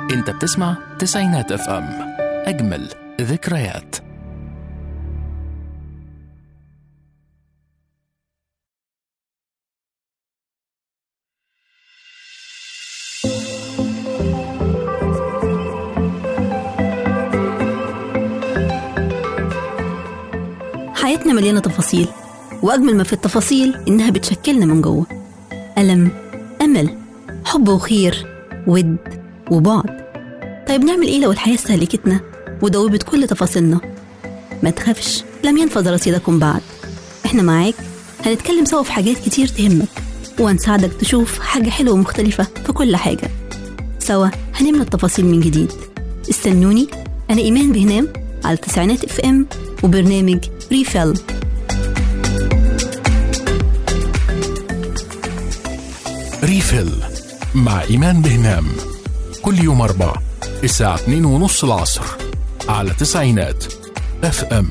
انت بتسمع تسعينات اف ام، اجمل ذكريات. حياتنا مليانة تفاصيل، وأجمل ما في التفاصيل إنها بتشكلنا من جوه. ألم، أمل، حب وخير، ود وبعد. طيب نعمل إيه لو الحياة استهلكتنا ودوبت كل تفاصيلنا؟ ما تخافش، لم ينفذ رصيدكم بعد. إحنا معاك، هنتكلم سوا في حاجات كتير تهمك، وهنساعدك تشوف حاجة حلوة ومختلفة في كل حاجة. سوا هنملى التفاصيل من جديد. استنوني، أنا إيمان بهنام على تسعينات اف ام وبرنامج ريفيل. ريفيل مع إيمان بهنام، كل يوم 4 الساعة 2:30 العصر على تسعينات اف ام.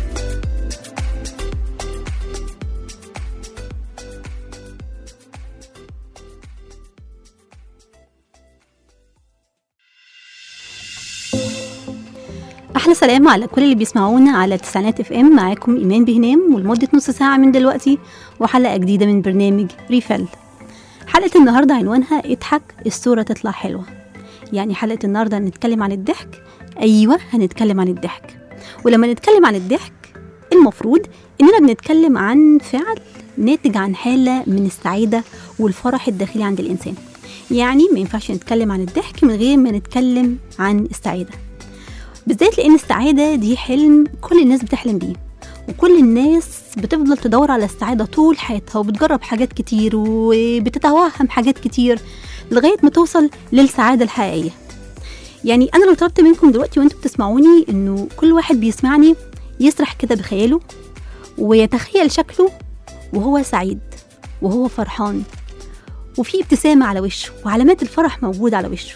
أحلى سلام على كل اللي بيسمعونا على تسعينات اف ام. معاكم إيمان بهنام، ولمدة نص ساعة من دلوقتي وحلقة جديدة من برنامج ريفيل. حلقة النهاردة عنوانها اضحك الصورة تطلع حلوة. يعني حلقة النهاردة هنتكلم عن الضحك. أيوة، هنتكلم عن الضحك. ولما نتكلم عن الضحك المفروض إننا بنتكلم عن فعل ناتج عن حالة من السعادة والفرح الداخلي عند الإنسان. يعني ما ينفعش نتكلم عن الضحك من غير ما نتكلم عن السعادة، بالذات لأن السعادة دي حلم كل الناس بتحلم بيه، وكل الناس بتفضل تدور على السعادة طول حياتها، وبتجرب حاجات كتير وبتتوهم حاجات كتير لغاية ما توصل للسعادة الحقيقية. يعني أنا لو طلبت منكم دلوقتي وانتم بتسمعوني إنه كل واحد بيسمعني يسرح كده بخياله ويتخيل شكله وهو سعيد وهو فرحان وفي ابتسامة على وشه وعلامات الفرح موجودة على وشه.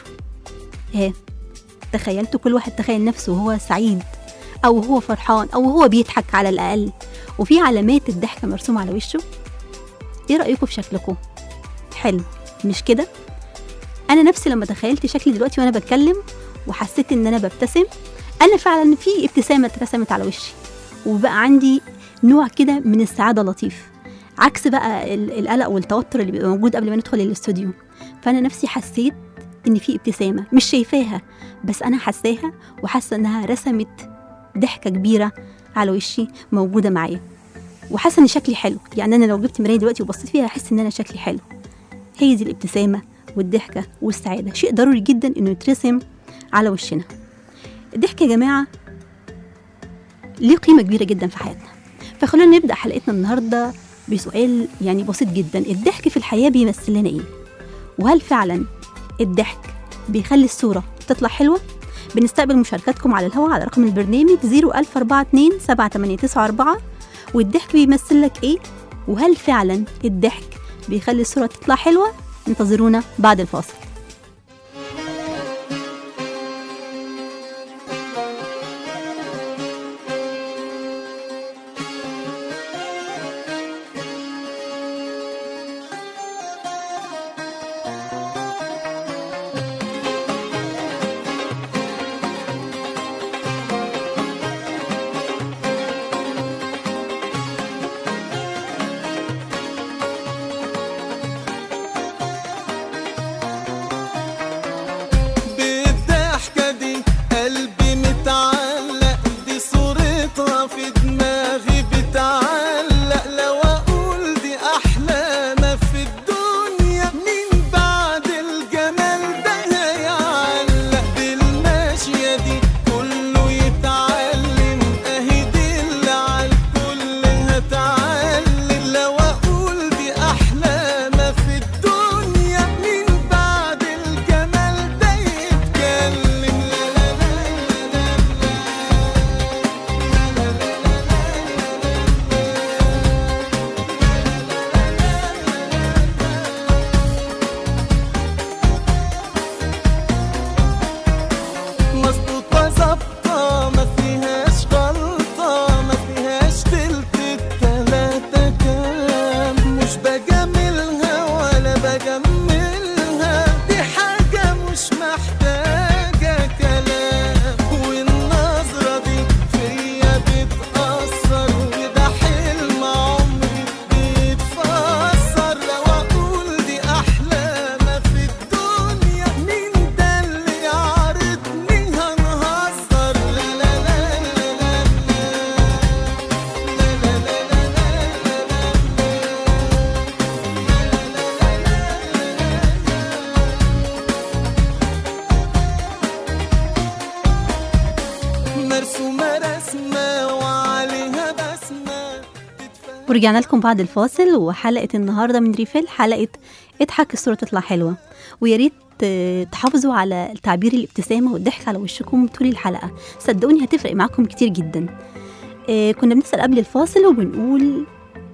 تخيلتوا كل واحد تخيل نفسه وهو سعيد أو هو فرحان أو هو بيضحك على الأقل وفي علامات الضحكة مرسومة على وشه؟ إيه رأيكم في شكلكم؟ حلو مش كده؟ أنا نفسي لما تخيلت شكلي دلوقتي وأنا بتكلم وحسيت إن أنا ببتسم، أنا فعلا في ابتسامة اترسمت على وشي وبقى عندي نوع كده من السعادة لطيف، عكس بقى القلق والتوتر اللي بيبقى موجود قبل ما ندخل الاستوديو. فأنا نفسي حسيت إن في ابتسامة مش شايفاها بس أنا حساها، وحاسة إنها رسمت ضحكة كبيرة على وشي موجودة معايا، وحاسة إن شكلي حلو. يعني أنا لو جبت مراية دلوقتي وبصيت فيها أحس إن أنا شكلي حلو. هي دي الابتسامة والضحكة والسعادة، شيء ضروري جدا إنه يترسم على وشنا. الضحك يا جماعة ليه قيمة كبيرة جدا في حياتنا. فخلونا نبدأ حلقتنا النهاردة بسؤال يعني بسيط جدا: الضحك في الحياة بيمثل لنا إيه؟ وهل فعلا الضحك بيخلي الصورة تطلع حلوة؟ بنستقبل مشاركاتكم على الهواء على رقم البرنامج 004278994. والضحك بيمثل لك إيه؟ وهل فعلا الضحك بيخلي الصورة تطلع حلوة؟ انتظرونا بعد الفاصل. ورجعنا لكم بعد الفاصل، وحلقة النهاردة من ريفيل حلقة اضحك الصورة تطلع حلوة. ويا ريت تحافظوا على تعبير الابتسامة والضحك على وشكم طول الحلقة، صدقوني هتفرق معاكم كتير جدا. كنا بنسأل قبل الفاصل وبنقول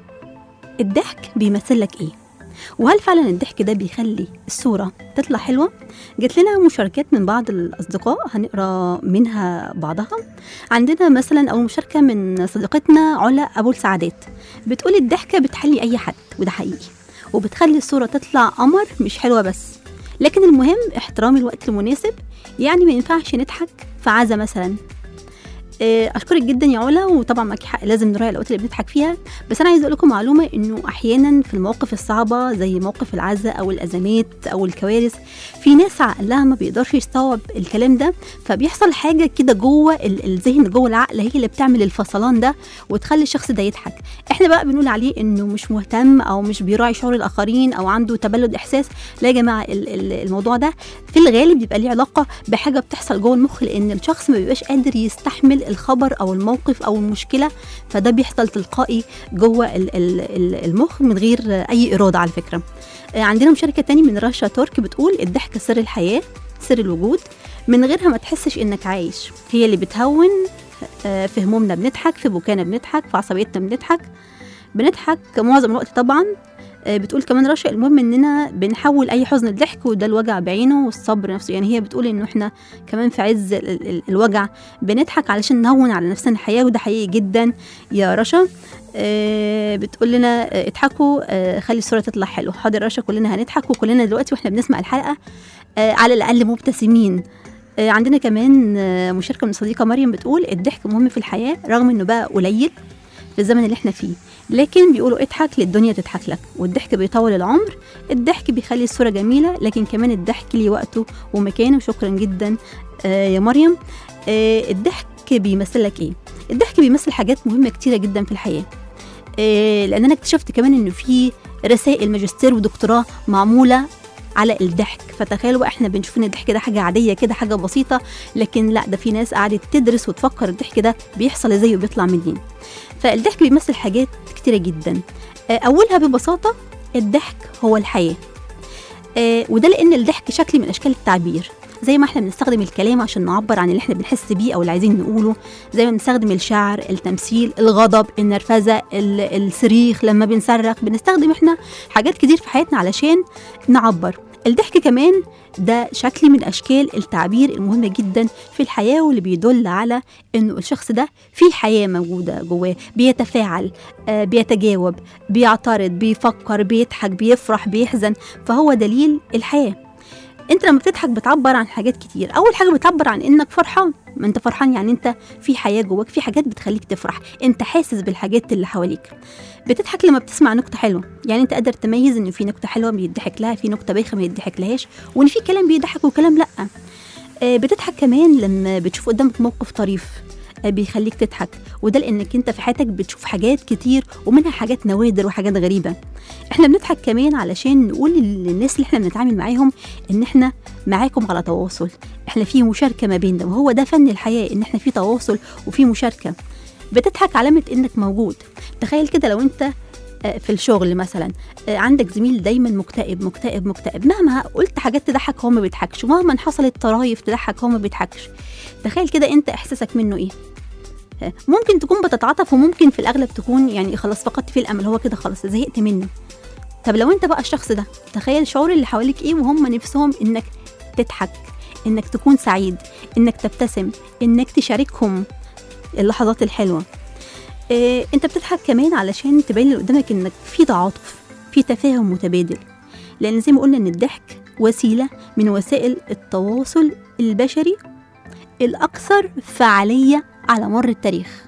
الضحك بيمثل لك ايه؟ وهل فعلا الضحك ده بيخلي الصورة تطلع حلوة؟ جات لنا مشاركات من بعض الأصدقاء هنقرأ منها بعضها. عندنا مثلا أول مشاركة من صديقتنا علا أبو السعادات، بتقول الضحكة بتحلي أي حد، وده حقيقي، وبتخلي الصورة تطلع قمر مش حلوة بس، لكن المهم احترام الوقت المناسب. يعني ما ينفعش نضحك في عزا مثلا. اشكرك جدا يا علا، وطبعا معاكي حق لازم نراعي الاوقات اللي بنضحك فيها، بس انا عايزه اقول لكم معلومه انه احيانا في المواقف الصعبه زي موقف العزاء او الازمات او الكوارث، في ناس عقلها ما بيقدرش يستوعب الكلام ده، فبيحصل حاجه كده جوه الذهن، جوه العقل، هي اللي بتعمل الفصلان ده وتخلي الشخص ده يضحك. احنا بقى بنقول عليه انه مش مهتم او مش بيراعي شعور الاخرين او عنده تبلد احساس. لا يا جماعه، الموضوع ده في الغالب بيبقى ليه علاقه بحاجه بتحصل جوه المخ، لان الشخص ما بيبقاش قادر يستحمل الخبر او الموقف او المشكله، فده بيحصل تلقائي جوه المخ من غير اي اراده. على فكره عندنا مشاركه تاني من رشا ترك، بتقول الضحكه سر الحياه، سر الوجود، من غيرها ما تحسش انك عايش، هي اللي بتهون في همومنا بنضحك، في بكانا بنضحك، في عصبيتنا بنضحك معظم الوقت طبعا. بتقول كمان رشا المهم اننا بنحول اي حزن لضحك، وده الوجع بعينه والصبر نفسه. يعني هي بتقول انه احنا كمان في عز الوجع بنضحك علشان نهون على نفسنا الحياه، وده حقيقي جدا يا رشا. بتقول لنا اضحكوا، خلي الصوره تطلع حلو. حاضر رشا، كلنا هنضحك، وكلنا دلوقتي واحنا بنسمع الحلقه على الاقل مبتسمين. عندنا كمان مشاركه من صديقه مريم، بتقول الضحك مهم في الحياه رغم انه بقى قليل في الزمن اللي احنا فيه، لكن بيقولوا اضحك للدنيا تضحك لك، والضحك بيطول العمر. الضحك بيخلي الصورة جميلة، لكن كمان الضحك ليه وقته ومكانه. شكرا جدا يا مريم. الضحك بيمثل لك ايه؟ الضحك بيمثل حاجات مهمة كتيرة جدا في الحياة، لان انا اكتشفت كمان انه في رسائل ماجستير ودكتوراه معمولة على الضحك. فتخيلوا بقى احنا بنشوف ان الضحك ده حاجة عادية كده، حاجة بسيطة، لكن لا، ده في ناس قعدت تدرس وتفكر الضحك ده بيحصل ازاي وبيطلع منين. فالضحك بيمثل حاجات كتيرة جدا، أولها ببساطة الضحك هو الحياة. وده لأن الضحك شكل من أشكال التعبير، زي ما احنا بنستخدم الكلام عشان نعبر عن اللي احنا بنحس بيه أو اللي عايزين نقوله، زي ما بنستخدم الشعر، التمثيل، الغضب، النرفزة، الصريخ لما بنصرخ، بنستخدم احنا حاجات كتير في حياتنا علشان نعبر. الضحك كمان ده شكل من أشكال التعبير المهمة جدا في الحياة، واللي بيدل على إنه الشخص ده في حياة موجودة جواه، بيتفاعل، بيتجاوب، بيعترض، بيفكر، بيضحك، بيفرح، بيحزن، فهو دليل الحياة. انت لما بتضحك بتعبر عن حاجات كتير. اول حاجه بتعبر عن انك فرحان، ما انت فرحان يعني انت في حياه جواك، في حاجات بتخليك تفرح، انت حاسس بالحاجات اللي حواليك. بتضحك لما بتسمع نكته حلوه، يعني انت قادر تميز ان في نكته حلوه بيضحك لها، في نكته بايخه ما يضحك لهاش، وان في كلام بيضحك وكلام لا. بتضحك كمان لما بتشوف قدامك موقف طريف بيخليك تضحك، وده لانك انت في حياتك بتشوف حاجات كتير ومنها حاجات نوادر وحاجات غريبه. احنا بنضحك كمان علشان نقول للناس اللي احنا بنتعامل معاهم ان احنا معاكم على تواصل، احنا في مشاركه ما بيننا، وهو ده فن الحياه، ان احنا في تواصل وفي مشاركه. بتضحك علامه انك موجود. تخيل كده لو انت في الشغل مثلا عندك زميل دايما مكتئب مكتئب مكتئب، مهما قلت حاجات تضحك هو ما بيضحكش، ومهما حصلت طرايف تضحك هو ما بيضحكش. تخيل كده انت احساسك منه ايه؟ ممكن تكون بتتعاطف، وممكن في الاغلب تكون يعني خلاص فقدت فيه الامل، هو كده خلاص زهقت منه. طب لو انت بقى الشخص ده، تخيل شعور اللي حواليك ايه وهم نفسهم انك تضحك، انك تكون سعيد، انك تبتسم، انك تشاركهم اللحظات الحلوه. انت بتضحك كمان علشان تبين اللي قدامك انك في تعاطف، في تفاهم متبادل، لان زي ما قلنا ان الضحك وسيله من وسائل التواصل البشري الاكثر فعاليه على مر التاريخ.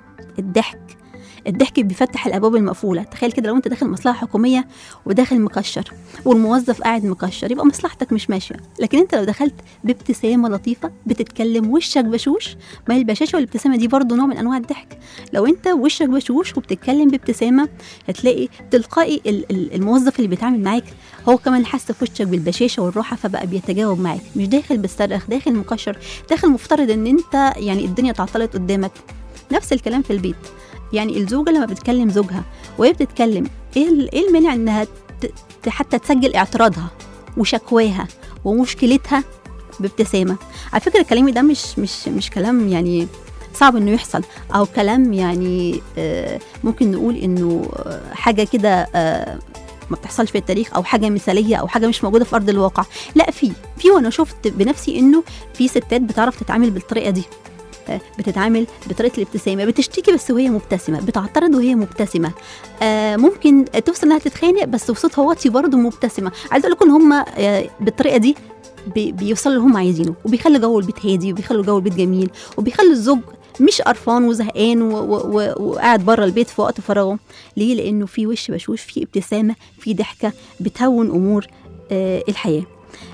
الضحك بيفتح الابواب المقفوله. تخيل كده لو انت داخل مصلحه حكوميه وداخل مكشر والموظف قاعد مكشر، يبقى مصلحتك مش ماشيه. لكن انت لو دخلت بابتسامه لطيفه، بتتكلم وشك بشوش، ما هي البشاشه والابتسامه دي برضو نوع من انواع الضحك. لو انت وشك بشوش وبتتكلم بابتسامه، هتلاقي تلقائي الموظف اللي بيتعامل معاك هو كمان حس في وشك بالبشاشه والراحه، فبقى بيتجاوب معاك، مش داخل بالصرخ، داخل مكشر، داخل مفترض ان انت يعني الدنيا تعطلت قدامك. نفس الكلام في البيت، يعني الزوجة لما بتكلم زوجها وهي بتتكلم، ايه المانع انها حتى تسجل اعتراضها وشكواها ومشكلتها بابتسامة؟ على فكرة كلامي ده مش كلام يعني صعب انه يحصل، او كلام يعني ممكن نقول انه حاجة كده ما بتحصلش في التاريخ، او حاجة مثالية، او حاجة مش موجودة في ارض الواقع. لا، في وانا شفت بنفسي انه في ستات بتعرف تتعامل بالطريقة دي، بتتعامل بطريقه الابتسامه، بتشتكي بس وهي مبتسمه، بتعترض وهي مبتسمه، ممكن توصل انها تتخانق بس وصوتها واطي برضه مبتسمه. عايزه اقول لكم ان هم بالطريقه دي بيوصلوا اللي هم عايزينه، وبيخلوا جو البيت هادي، وبيخلوا جو البيت جميل، وبيخلوا الزوج مش قرفان وزهقان وقاعد بره البيت في وقت فراغه. ليه؟ لانه في وش بشوش، في ابتسامه، في ضحكه بتهون امور الحياه.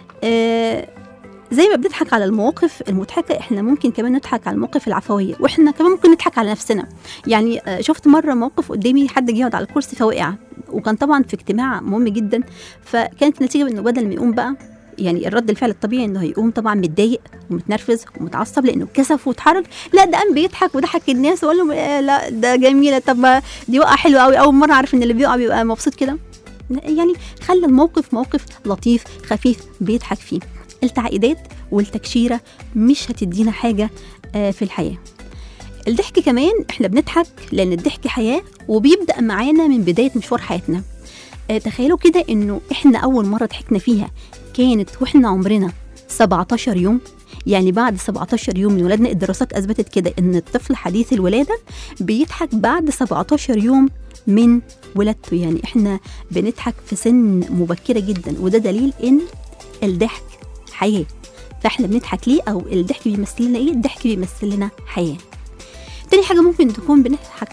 زي ما بنضحك على المواقف المضحكة، احنا ممكن كمان نضحك على المواقف العفوية، واحنا كمان ممكن نضحك على نفسنا. يعني شفت مرة موقف قدامي، حد جه يقعد على الكرسي فوقع، وكان طبعا في اجتماع مهم جدا، فكانت النتيجة انه بدل ما يقوم بقى، يعني الرد الفعل الطبيعي انه هيقوم طبعا متضايق ومتنرفز ومتعصب لانه كسف واتحرج، لا ده قام بيضحك وضحك الناس وقال لهم لا ده جميلة، طب دي وقعة حلوة قوي، اول مرة اعرف ان اللي بيقع بيبقى مبسوط كده. يعني خلى الموقف موقف لطيف خفيف بيضحك فيه. التعقيدات والتكشيرة مش هتدينا حاجة في الحياة. الضحك كمان احنا بنضحك لأن الضحك حياة، وبيبدأ معانا من بداية مشوار حياتنا. تخيلوا كده انه احنا أول مرة ضحكنا فيها كانت واحنا عمرنا 17 يوم. يعني بعد 17 يوم من ولادنا، الدراسات أثبتت كده ان الطفل حديث الولادة بيضحك بعد 17 يوم من ولادته. يعني احنا بنضحك في سن مبكرة جدا، وده دليل ان الضحك حياة. فاحنا بنضحك ليه؟ او الضحك بيمثل لنا ايه؟ الضحك بيمثل لنا حياة. تاني حاجة ممكن تكون بنضحك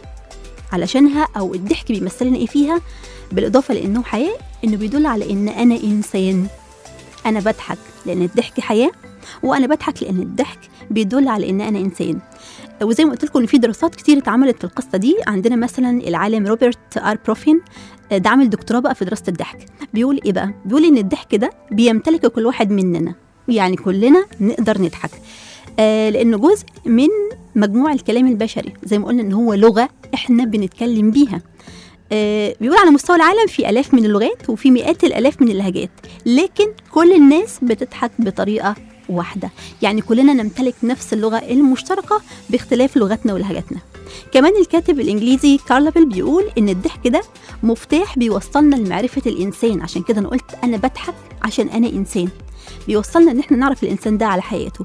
علشانها، او الضحك بيمثل لنا ايه فيها، بالاضافة لانه حياة، انه بيدل على ان انا انسان. انا بضحك لان الضحك حياة، وانا بضحك لان الضحك بيدل على ان انا انسان. وزي ما قلت لكم ان في دراسات كتير اتعملت في القصة دي. عندنا مثلا العالم روبرت ار بروفين، ده عامل دكتوراه بقى في دراسة الضحك. بيقول ايه بقى؟ بيقول ان الضحك ده بيمتلك كل واحد مننا، يعني كلنا نقدر نضحك، لانه جزء من مجموع الكلام البشري. زي ما قلنا ان هو لغة احنا بنتكلم بيها. بيقول على مستوى العالم في آلاف من اللغات وفي مئات الآلاف من اللهجات، لكن كل الناس بتضحك بطريقة واحدة. يعني كلنا نمتلك نفس اللغة المشتركة باختلاف لغتنا ولهجتنا. كمان الكاتب الإنجليزي كارلابل بيقول إن الضحك ده مفتاح بيوصلنا لمعرفة الإنسان. عشان كده أنا قلت أنا بضحك عشان أنا إنسان، بيوصلنا إن احنا نعرف الإنسان ده على حقيقته.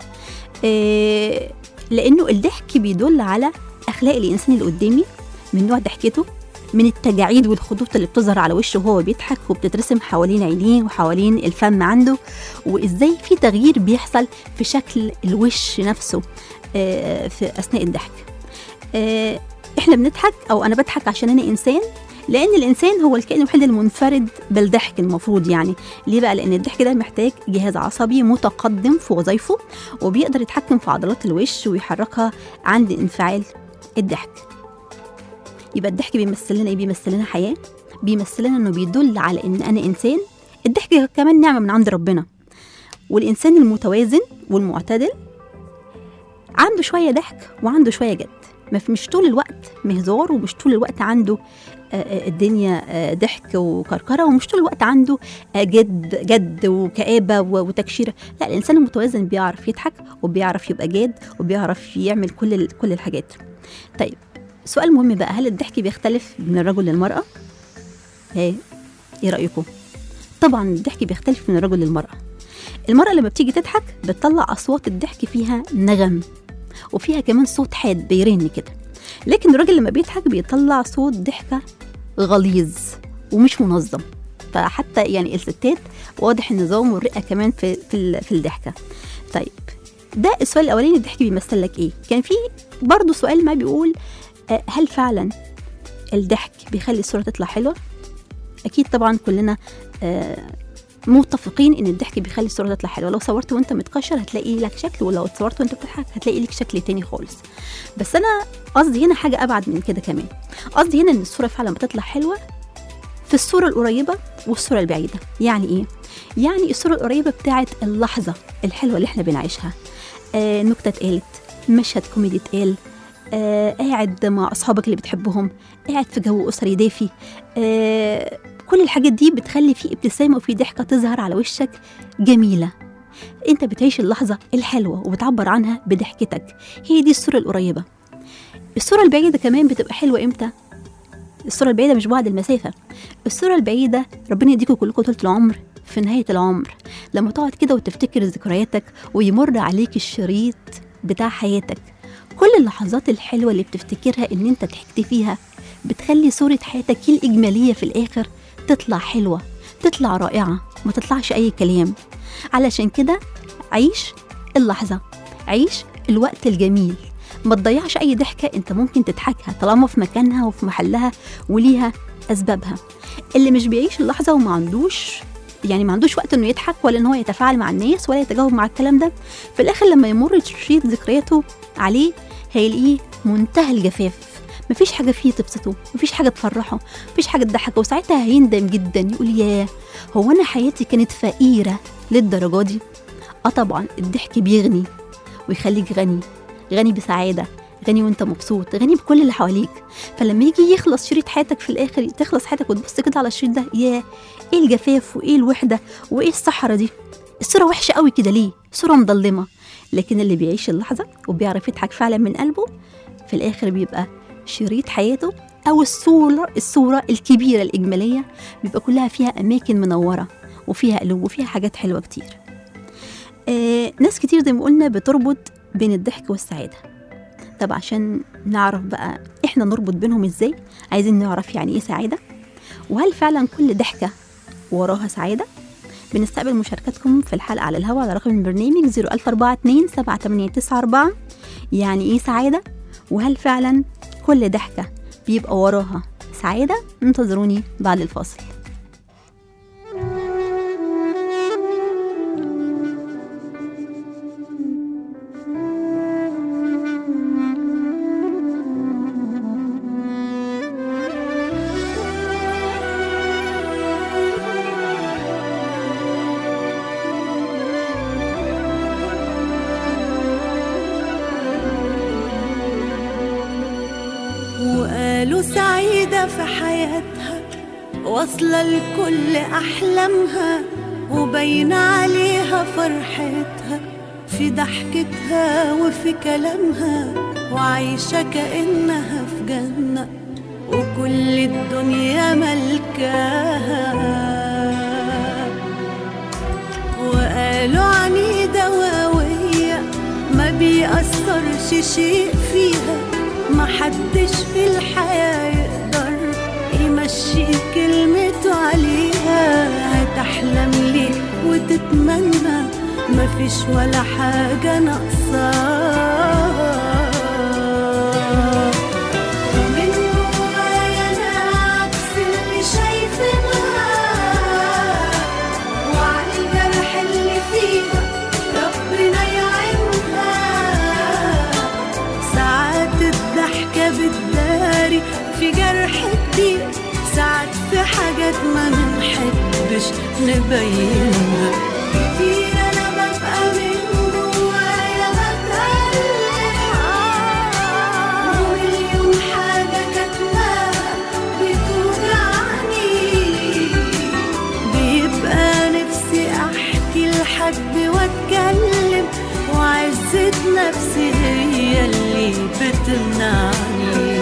لأنه الضحك بيدل على أخلاق الإنسان اللي قدامي، من نوع ضحكته، من التجاعيد والخطوط اللي بتظهر على وشه وهو بيضحك وبتترسم حوالين عينيه وحوالين الفم عنده، وإزاي في تغيير بيحصل في شكل الوش نفسه في أثناء الضحك. إحنا بنضحك، أو أنا بضحك عشان أنا إنسان، لأن الإنسان هو الكائن الوحيد المنفرد بالضحك المفروض. يعني ليه بقى؟ لأن الضحك ده محتاج جهاز عصبي متقدم في وظائفه، وبيقدر يتحكم في عضلات الوش ويحركها عند انفعال الضحك. يبقى الضحك بيمثل لنا ايه؟ بيمثل لنا حياة، بيمثل لنا انه بيدل على ان انا انسان. الضحك كمان نعمة من عند ربنا، والانسان المتوازن والمعتدل عنده شوية ضحك وعنده شوية جد. مش طول الوقت مهزار، ومش طول الوقت عنده الدنيا ضحك وكركرة، ومش طول الوقت عنده جد وكآبة وتكشيرة. لا، الانسان المتوازن بيعرف يضحك، وبيعرف يبقى جاد، وبيعرف يعمل كل الحاجات. طيب، سؤال مهم بقى، هل الضحك بيختلف من الرجل للمرأة؟ ايه رأيكم؟ طبعا الضحك بيختلف من الرجل للمرأة. المرأة لما بتيجي تضحك بتطلع أصوات الضحك فيها نغم، وفيها كمان صوت حاد بيرن كده. لكن الراجل لما بيضحك بيطلع صوت ضحكة غليظ ومش منظم. فحتى يعني الستات واضح النظام والرقة كمان في الضحكة. طيب، ده السؤال الأولاني، الضحك بيمثل لك ايه؟ كان في برضو سؤال ما بيقول هل فعلا الضحك بيخلي الصورة تطلع حلوة؟ أكيد طبعا كلنا متفقين إن الضحك بيخلي الصورة تطلع حلوة. لو صورت وانت متكشر هتلاقي لك شكل، ولو صورت وانت بتضحك هتلاقي لك شكل تاني خالص. بس أنا قصدي هنا حاجة أبعد من كده كمان. قصدي هنا إن الصورة فعلا بتطلع حلوة في الصورة القريبة والصورة البعيدة. يعني إيه؟ يعني الصورة القريبة بتاعت اللحظة الحلوة اللي احنا بنعيشها، نكتة اتقالت، مشهد كوميدي اتقال، قاعد مع أصحابك اللي بتحبهم، قاعد في جو أسري دافي. كل الحاجات دي بتخلي فيه ابتسامة وفي ضحكة تظهر على وشك جميلة. انت بتعيش اللحظة الحلوة وبتعبر عنها بضحكتك. هي دي الصورة القريبة. الصورة البعيدة كمان بتبقى حلوة امتى؟ الصورة البعيدة مش بعد المسافة، الصورة البعيدة ربنا يديكم كلكم طولة العمر في نهاية العمر، لما تقعد كده وتفتكر ذكرياتك ويمر عليك الشريط بتاع حياتك. كل اللحظات الحلوة اللي بتفتكرها ان انت ضحكت فيها بتخلي صورة حياتك الإجمالية في الآخر تطلع حلوة، تطلع رائعة، ما تطلعش أي كلام. علشان كده عيش اللحظة، عيش الوقت الجميل، ما تضيعش أي ضحكة انت ممكن تضحكها طالما في مكانها وفي محلها وليها أسبابها. اللي مش بيعيش اللحظة وما عندوش ما عندوش وقت انه يضحك ولا ان هو يتفاعل مع الناس ولا يتجاوب مع الكلام ده، في الاخر لما يمر شريط ذكرياته عليه هيلاقيه منتهى الجفاف. مفيش حاجه فيه تبسطه، مفيش حاجه تفرحه، مفيش حاجه تضحكه، وساعتها هيندم جدا يقول ياه هو انا حياتي كانت فقيره للدرجه دي. طبعا الضحك بيغني ويخليك غني بسعاده، غني وانت مبسوط، غني بكل اللي حواليك. فلما يجي يخلص شريط حياتك في الاخر، تخلص حياتك وتبص كده على الشريط ده، ياه ايه الجفاف وايه الوحده وايه الصحراء دي، الصوره وحشه قوي كده ليه، صوره مظلمه. لكن اللي بيعيش اللحظه وبيعرف يضحك فعلا من قلبه في الاخر بيبقى شريط حياته او الصوره الكبيره الاجماليه بيبقى كلها فيها اماكن منوره وفيها قلوب وفيها حاجات حلوه كتير. ناس كتير زي ما قلنا بتربط بين الضحك والسعاده. طب عشان نعرف بقى احنا نربط بينهم ازاي، عايزين نعرف يعني ايه سعادة، وهل فعلا كل ضحكة وراها سعادة؟ بنستقبل مشاركاتكم في الحلقة على الهواء على رقم البرنامج 014278994. يعني ايه سعادة، وهل فعلا كل ضحكة بيبقى وراها سعادة؟ انتظروني بعد الفاصل. وقالوا سعيدة في حياتها، واصلة لكل أحلامها، وبين عليها فرحتها في ضحكتها وفي كلامها، وعايشة كأنها في جنة وكل الدنيا ملكاها. وقالوا عنيدة وقوية ما بيأثرش شيء فيها، محدش في الحياة يقدر يمشي كلمته عليها. هتحلم ليه وتتمنى مفيش ولا حاجة ناقصاها. ومن جوايا أنا عكس اللي شايفينها، وعلى الجرح اللي فيها ربنا يعينها. ساعات الضحكة بتداري في جرح كتير، ساعات في حاجات ما بنحبش نبينها. كتير أنا ببقى من جوايا بتألم، ومليون حاجة كاتماها بتوجعني. بيبقى نفسي أحكي لحد وأتكلم، وعزة نفسي هي اللي بتمنعني.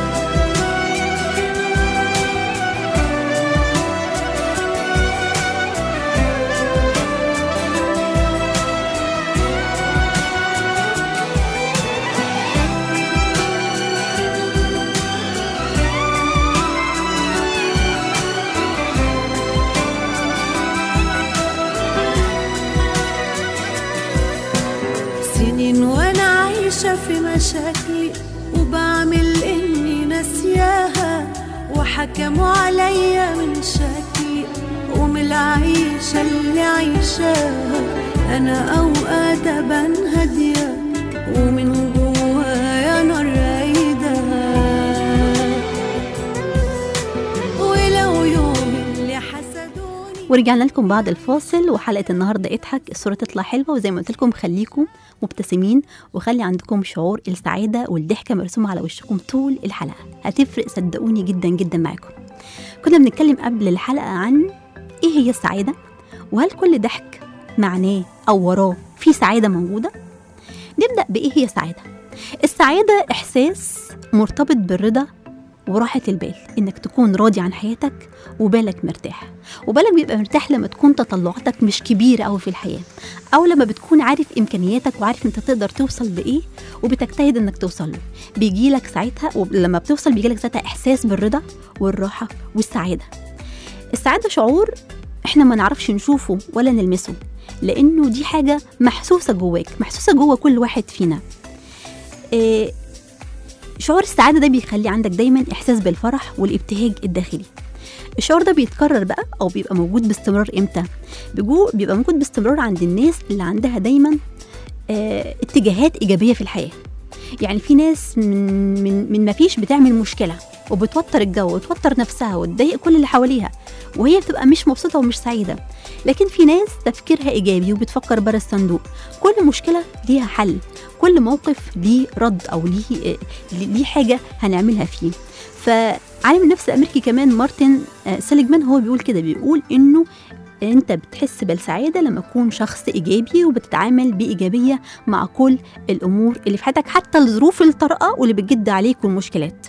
سنين وانا عايشة في مشاكلي وبعمل اني ناسياها، وحكموا عليا من شكلي ومن العيشة اللي عايشاها. انا اوقات ابان هادية ومن جوايا نار رايدة. ولو يوم اللي حسدوني ورجعنا لكم بعد الفاصل، وحلقة النهاردة اضحك الصورة تطلع حلوة. وزي ما قلت لكم خليكم مبتسمين وخلي عندكم شعور السعادة والضحكة مرسومة على وشكم طول الحلقة، هتفرق صدقوني جدا جدا معاكم. كنا بنتكلم قبل الحلقة عن ايه هي السعادة، وهل كل ضحك معناه أو وراه في سعادة موجودة؟ نبدأ بإيه هي السعادة. السعادة إحساس مرتبط بالرضا وراحة البال، إنك تكون راضي عن حياتك وبالك مرتاح. وبالك بيبقى مرتاح لما تكون تطلعاتك مش كبيرة أوي في الحياة، أو لما بتكون عارف إمكانياتك وعارف أنت تقدر توصل لإيه وبتجتهد إنك توصل له. بيجيلك ساعتها، ولما بتوصل بيجيلك ساعتها إحساس بالرضا والراحة والسعادة. السعادة شعور إحنا ما نعرفش نشوفه ولا نلمسه، لأنه دي حاجة محسوسة جواك، محسوسة جوا كل واحد فينا. شعور السعادة ده بيخلي عندك دايما إحساس بالفرح والابتهاج الداخلي. الشعور ده بيتكرر بقى أو بيبقى موجود باستمرار إمتى؟ بيبقى موجود باستمرار عند الناس اللي عندها دايما اتجاهات إيجابية في الحياة. يعني في ناس من ما فيش بتعمل مشكلة وبتوتر الجو وتوتر نفسها وتضايق كل اللي حواليها، وهي بتبقى مش مبسوطة ومش سعيدة. لكن في ناس تفكيرها إيجابي وبتفكر برا الصندوق، كل مشكلة ليها حل، كل موقف ليه رد أو ليه حاجة هنعملها فيه. فعالم النفس الأمريكي كمان مارتن سيليجمان هو بيقول كده، بيقول إنه أنت بتحس بالسعادة لما تكون شخص إيجابي وبتتعامل بإيجابية مع كل الأمور اللي في حياتك، حتى الظروف الطارئة واللي بتجد عليك والمشكلات.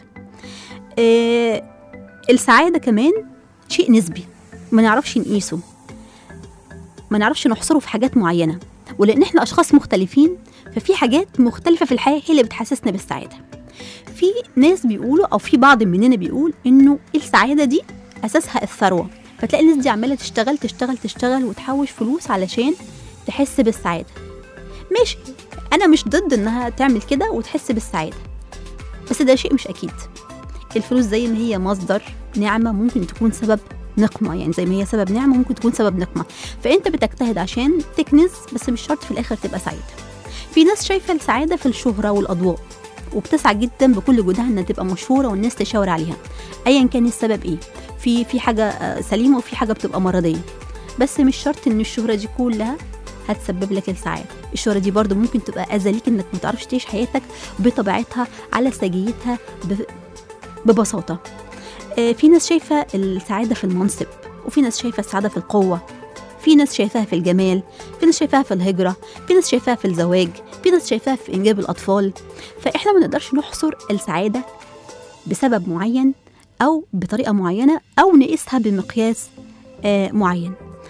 السعادة كمان شيء نسبي، ما نعرفش نقيسه، ما نعرفش نحصره في حاجات معينة، ولأن احنا أشخاص مختلفين ففي حاجات مختلفة في الحياة هي اللي بتحسسنا بالسعادة. في ناس بيقولوا أو في بعض مننا بيقول إنه السعادة دي أساسها الثروة، فتلاقي الناس دي عمالة تشتغل تشتغل تشتغل وتحوش فلوس علشان تحس بالسعادة. ماشي، أنا مش ضد إنها تعمل كده وتحس بالسعادة، بس ده شيء مش أكيد. الفلوس زي ما هي مصدر نعمة ممكن تكون سبب نقمة، يعني زي ما هي سبب نعمة ممكن تكون سبب نقمة. فأنت بتجتهد عشان تكنز، بس مش شرط في الآخر تبقى سعيد. في ناس شايفة السعادة في الشهرة والأضواء، وبتسعى جدا بكل جهدها انها تبقى مشهورة والناس تشاور عليها ايا كان السبب ايه. في حاجة سليمة وفي حاجة بتبقى مرضية، بس مش شرط ان الشهرة دي كلها هتسبب لك السعادة. الشهرة دي برضو ممكن تبقى أذى ليك انك متعرفش تعيش حياتك بطبيعتها على سجيتها ببساطة. في ناس شايفة السعادة في المنصب، وفي ناس شايفة السعادة في القوة، في ناس شايفاها في الجمال، في ناس شايفاها في الهجرة، في ناس شايفاها في الزواج، في ناس شايفاها في إنجاب الأطفال. فإحنا ما نقدرش نحصر السعادة بسبب معين أو بطريقة معينة أو نقيسها بمقياس معين.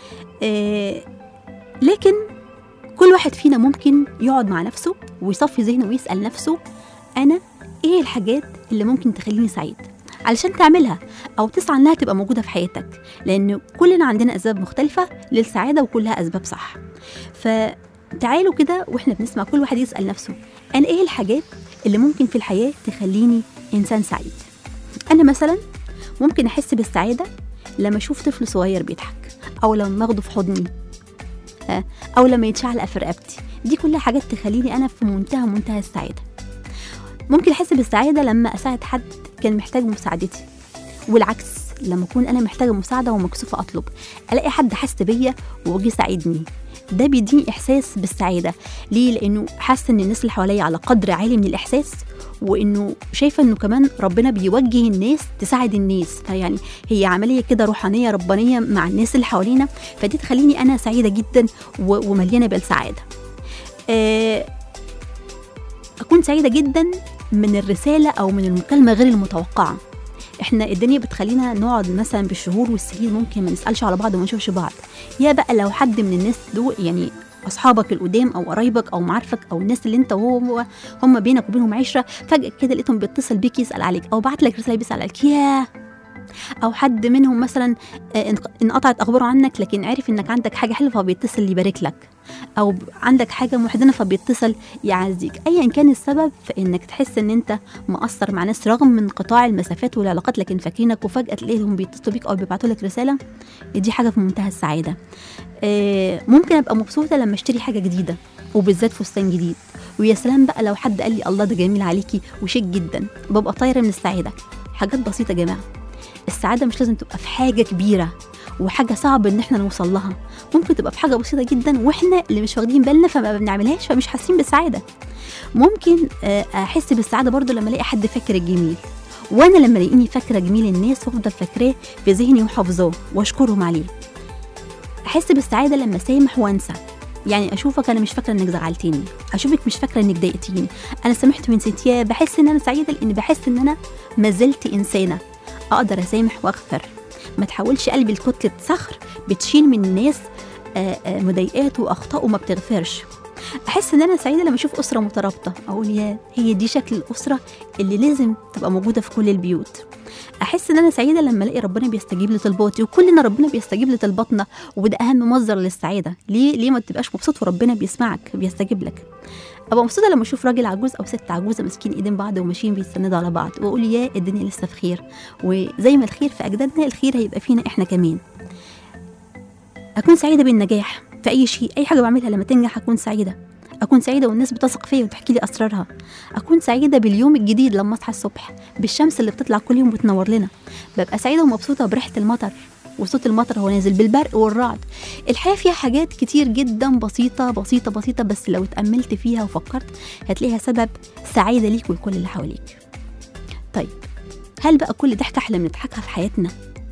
لكن كل واحد فينا ممكن يقعد مع نفسه ويصفي ذهنه ويسأل نفسه أنا إيه الحاجات اللي ممكن تخليني سعيد، علشان تعملها أو تسعى أنها تبقى موجودة في حياتك، لأن كلنا عندنا أسباب مختلفة للسعادة وكلها أسباب صح. فتعالوا كده وإحنا بنسمع كل واحد يسأل نفسه أنا إيه الحاجات اللي ممكن في الحياة تخليني إنسان سعيد. أنا مثلا ممكن أحس بالسعادة لما أشوف طفل صغير بيضحك، أو لما أخده في حضني، أو لما يتشعلق في رقبتي. دي كلها حاجات تخليني أنا في منتهى السعادة. ممكن أحس بالسعادة لما أساعد حد كان محتاج مساعدتي، والعكس لما أكون أنا محتاجة مساعدة ومكسوفة أطلب، ألاقي حد حس بيا وجي ساعدني، ده بيديني إحساس بالسعادة. ليه؟ لأنه حاسة إن الناس اللي حواليا على قدر عالي من الإحساس، وإنه شايفة إنه كمان ربنا بيوجه الناس تساعد الناس. فيعني هي عملية كده روحانية ربانية مع الناس اللي حوالينا، فدي تخليني أنا سعيدة جدا ومليانة بالسعادة. أكون سعيدة جدا من الرسالة أو من المكالمة غير المتوقعة. إحنا الدنيا بتخلينا نقعد مثلا بالشهور والسنين ممكن ما نسألش على بعض وما نشوفش بعض. يا بقى لو حد من الناس دول، يعني أصحابك القدام أو قرايبك أو معارفك أو الناس اللي أنت وهو هم بينك وبينهم عشرة، فجأة كده لقيتهم بيتصل بيك يسأل عليك، أو بعت لك رسالة بيسأل عليك، ياه. أو حد منهم مثلا انقطعت أخباره عنك لكن عارف إنك عندك حاجة حلوة فبيتصل يبارك لك، أو عندك حاجة محزنة فبيتصل يعزيك. أيا كان السبب فإنك تحس إن أنت مقصر مع ناس رغم من قطاع المسافات والعلاقات، لكن فاكرينك وفجأة تلاقيهم بيتصلوا بيك أو بيبعتوا لك رسالة، دي حاجة في منتهى السعادة. ممكن أبقى مبسوطة لما اشتري حاجة جديدة وبالذات فستان جديد، ويا سلام بقى لو حد قال لي الله ده جميل عليكي وشيك جدا، ببقى طايرة من السعادة. حاجات بسيطة يا جماعة. السعادة مش لازم تبقى في حاجة كبيرة وحاجة صعب ان احنا نوصل لها. ممكن تبقى في حاجة بسيطة جدا واحنا اللي مش واخدين بالنا فما بنعملهاش فمش حاسين بالسعادة. ممكن احس بالسعادة برضو لما الاقي حد فاكر الجميل، وانا لما الاقيني فاكرة جميل الناس وافضل فاكراه في ذهني وحافظاه واشكرهم عليه. احس بالسعادة لما سامح وانسى، يعني اشوفك انا مش فاكره انك زعلتيني، اشوفك مش فاكره انك ضايقتيني، انا سامحت ونسيت، يا بحس ان انا سعيده لان بحس ان انا ما زلت انسانه اقدر اسامح واغفر. ما تحولش قلبي لكتله صخر بتشيل من الناس مضايقات واخطاء وما بتغفرش. احس ان انا سعيده لما اشوف اسره مترابطه، اقول يا هي دي شكل الاسره اللي لازم تبقى موجوده في كل البيوت. احس ان انا سعيده لما الاقي ربنا بيستجيب لطلباتي، وكلنا ربنا بيستجيب لطلباتنا وده اهم مصدر للسعاده. ليه ما تبقاش مبسوط وربنا بيسمعك بيستجيب لك؟ ابقى مبسوطه لما اشوف راجل عجوز او ست عجوزه ماسكين ايدين بعض وماشيين بيتسندوا على بعض، واقول يا الدنيا لسه في خير، وزي ما الخير في اجدادنا الخير هيبقى فينا احنا كمان. اكون سعيده بالنجاح في اي شيء، اي حاجه بعملها لما تنجح اكون سعيده. اكون سعيده والناس بتثق فيا وتحكي لي اسرارها. اكون سعيده باليوم الجديد لما اصحى الصبح، بالشمس اللي بتطلع كل يوم وتنور لنا. ببقى سعيده ومبسوطه بريحه المطر وصوت المطر وهو نازل، بالبرق والرعد. الحياه فيها حاجات كتير جدا بسيطه بسيطه بسيطه، بس لو اتاملت فيها وفكرت هتلاقيها سبب سعاده ليك ولكل اللي حواليك. طيب هل بقى كل ضحكه احنا بنضحكها في حياتنا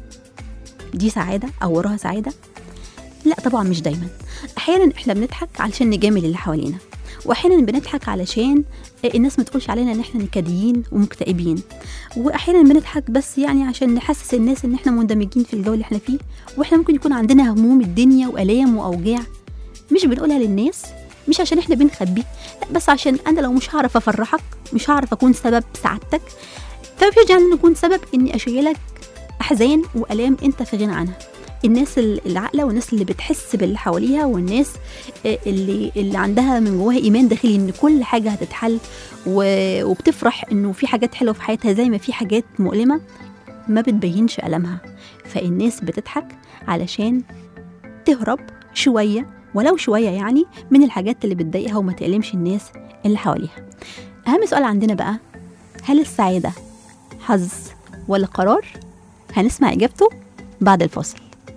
دي سعاده او وراها سعاده؟ لا طبعا مش دايما. احيانا احنا بنضحك علشان نجامل اللي حوالينا، واحيانا بنضحك علشان الناس ما تقولش علينا ان احنا نكديين ومكتئبين، واحيانا بنضحك بس يعني عشان نحسس الناس ان احنا مندمجين في الجو اللي احنا فيه. واحنا ممكن يكون عندنا هموم الدنيا والام واوجاع مش بنقولها للناس، مش عشان احنا بنخبي، لا بس عشان انا لو مش هعرف افرحك، مش هعرف اكون سبب سعادتك، فبيرجع ان نكون سبب اني اشيلك احزان والام انت في غنى عنها. الناس العاقله والناس اللي بتحس باللي حواليها، والناس اللي عندها من جواها ايمان داخلي ان كل حاجه هتتحل، وبتفرح انه في حاجات حلوه في حياتها زي ما في حاجات مؤلمه، ما بتبينش ألمها. فالناس بتضحك علشان تهرب شويه ولو شويه يعني من الحاجات اللي بتضايقها وما تألمش الناس اللي حواليها. اهم سؤال عندنا بقى، هل السعاده حظ ولا قرار؟ هنسمع اجابته بعد الفاصل.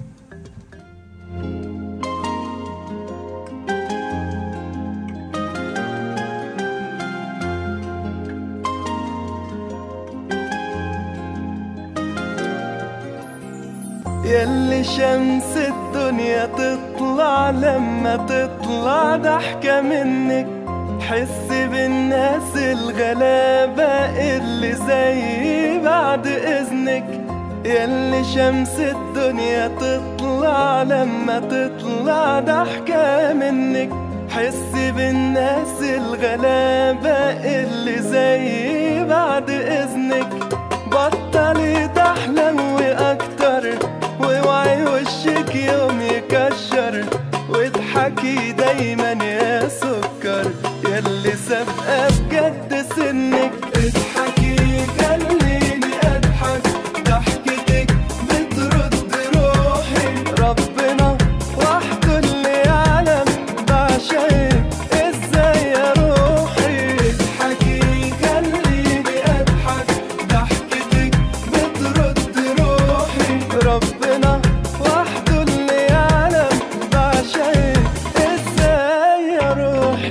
ياللي شمس الدنيا تطلع لما تطلع ضحكة منك، حس بالناس الغلابة اللي زي بعد إذنك. ياللي شمس الدنيا تطلع لما تطلع ضحكة منك، حس بالناس الغلابة اللي زي بعد إذنك. بطلي تحلوي أكتر واوعي وشك يوم يكشر، واضحكي دايما يا سكر ياللي سابقة بجد سنك. اضحكي خليني اضحك، ضحكتك بترد روحي، ربنا وحده اللي يعلم بعشقك ازاي يا روحي. اضحكي خليني اضحك، ضحكتك بترد روحي، ربنا وحده اللي يعلم بعشقك ازاي يا روحي.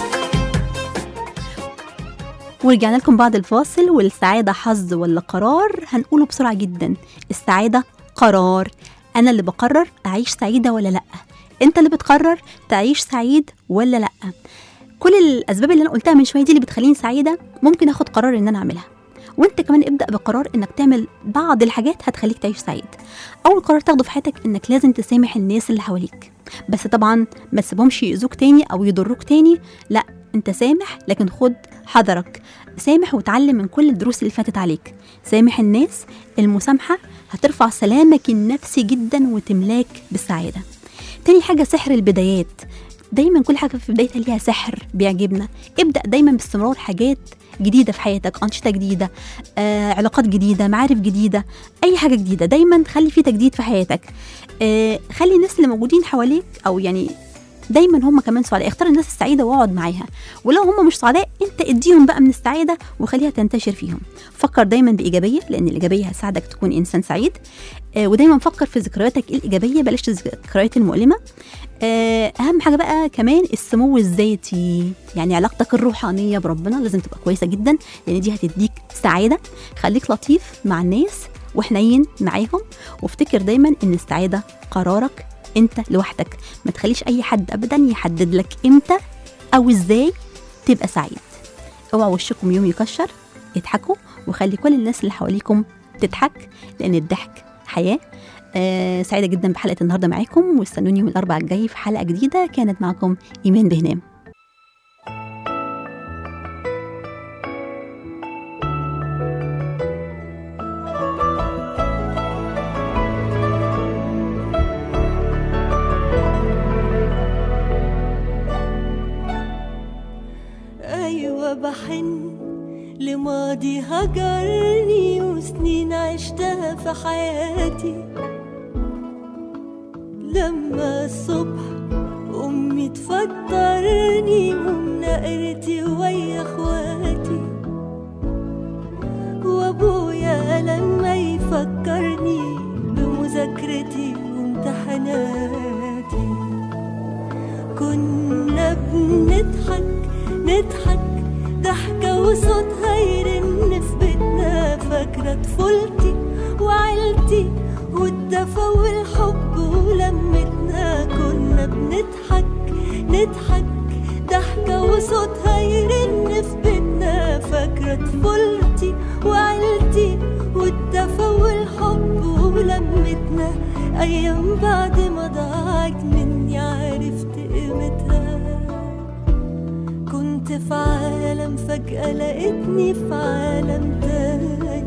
ورجعنا لكم بعد الفاصل. والسعادة حظ ولا قرار؟ هنقوله بسرعة جدا، السعادة قرار. أنا اللي بقرر أعيش سعيدة ولا لأ، أنت اللي بتقرر تعيش سعيد ولا لأ. كل الأسباب اللي أنا قلتها من شوية دي اللي بتخليني سعيدة ممكن أخد قرار إن أنا أعملها، وانت كمان ابدأ بقرار انك تعمل بعض الحاجات هتخليك تعيش سعيد. اول قرار تاخده في حياتك انك لازم تسامح الناس اللي حواليك، بس طبعا ما تسيبهمش يأذوك تاني او يضروك تاني، لا انت سامح لكن خد حذرك، سامح وتعلم من كل الدروس اللي فاتت عليك. سامح الناس، المسامحة هترفع سلامك النفسي جدا وتملاك بالسعادة. تاني حاجة سحر البدايات، دايما كل حاجة في بدايتها ليها سحر بيعجبنا. ابدأ دايما باستمرار حاجات جديدة في حياتك، أنشطة جديدة، علاقات جديدة، معارف جديدة، أي حاجة جديدة. دايما خلي في تجديد في حياتك. خلي الناس اللي موجودين حواليك أو يعني دايما هم كمان سعداء. اختار الناس السعيده واقعد معاها، ولو هم مش سعداء انت اديهم بقى من السعاده وخليها تنتشر فيهم. فكر دايما بايجابيه، لان الايجابيه هتساعدك تكون انسان سعيد. ودايما فكر في ذكرياتك الايجابيه، بلاش الذكريات المؤلمه. اهم حاجه بقى كمان السمو الذاتي، يعني علاقتك الروحانيه بربنا لازم تبقى كويسه جدا، لان دي هتديك سعاده. خليك لطيف مع الناس وحنين معاهم، وافتكر دايما ان السعاده قرارك انت لوحدك. ما تخليش اي حد ابدا يحدد لك امتى او ازاي تبقى سعيد. اوعوا وشكم يوم يكشر، اضحكوا وخلي كل الناس اللي حواليكم تضحك، لان الضحك حياه. سعيده جدا بحلقه النهارده معاكم، واستنوني يوم الاربعاء الجاي في حلقه جديده. كانت معكم ايمان بهنام. بحن لماضي هجرني وسنين عشتها في حياتي، لما الصبح أمي تفطرني ومنقرتي ويا اخواتي، وابويا لما يفكرني بمذاكرتي وامتحاناتي. كنا نضحك ضحكة وصوتها يرن في بيتنا، فاكرة طفولتي وعيلتي والدفى والحب ولمتنا. كنا بنضحك ضحكة وصوتها يرن في بيتنا، فاكرة طفولتي وعيلتي والدفى والحب ولمتنا. أيام بعد ما ضاعت مني عرفت قيمتها، كنت في عالم فجأة لقيتني في عالم تاني.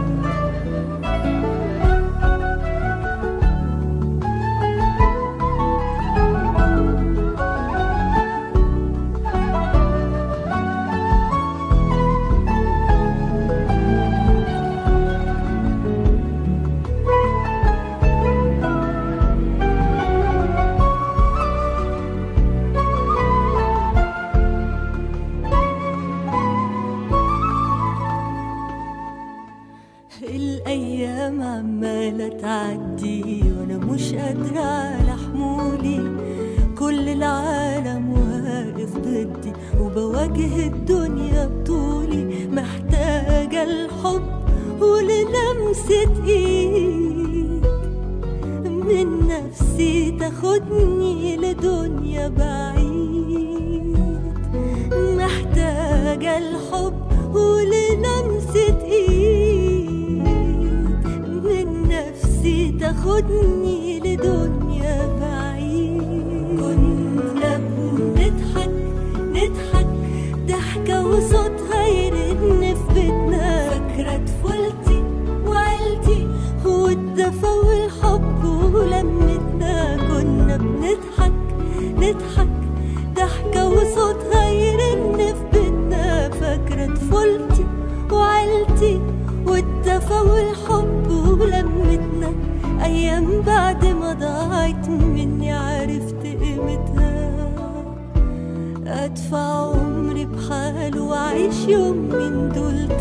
الأيام عمالة تعدي وأنا مش قادرة على حمولي، كل العالم واقف ضدي وبواجه الدنيا بطولي. محتاجة الحب وللمسة إيد من نفسي تاخدني لدنيا بعيد. محتاجة الحب وللمسة إيد من نفسي تاخدني لدنيا بعيد. كنا بنضحك ضحكة وصوتها يرن في بيتنا، فاكرة طفولتي وعيلتي والدفى والحب ولمتنا. كنا بنضحك ضحكة وصوتها يرن في بيتنا، فاكرة طفولتي وعيلتي والدفى والحب ولمتنا. أيام بعد ما ضاعت مني عرفت قيمتها، أدفع عمري بحاله وأعيش يوم من دول